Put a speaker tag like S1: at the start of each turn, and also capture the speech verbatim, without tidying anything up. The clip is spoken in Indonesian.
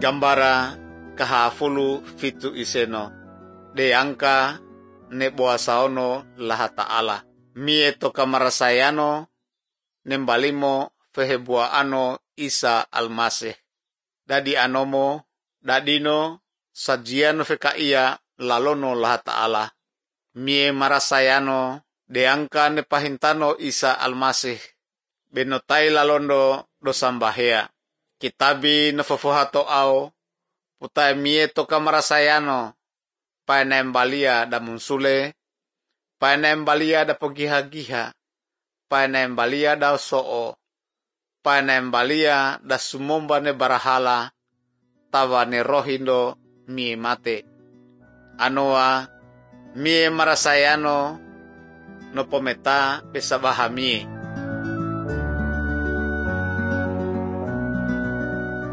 S1: Gambara kahafulu fitu iseno. Deangka ne boasaono laha ta'ala. Mie toka marasayano nembalimo fehebua ano Isa almasih. Dadi anomo dadino sajiano fekaia lalono laha ta'ala. Mie marasayano deangka ne pahintano Isa almasih. Benotai lalondo dosambahea. Kitabi nafofohato au putai mie toka marasayano. Paenaembalia da munsule. Paenaembalia da pogiha-giha. Paenaembalia da soo. Paenaembalia da sumomba ne barahala. Tawa ne rohindo mie mate. Anoa mie marasayano no pometa besabaha mie.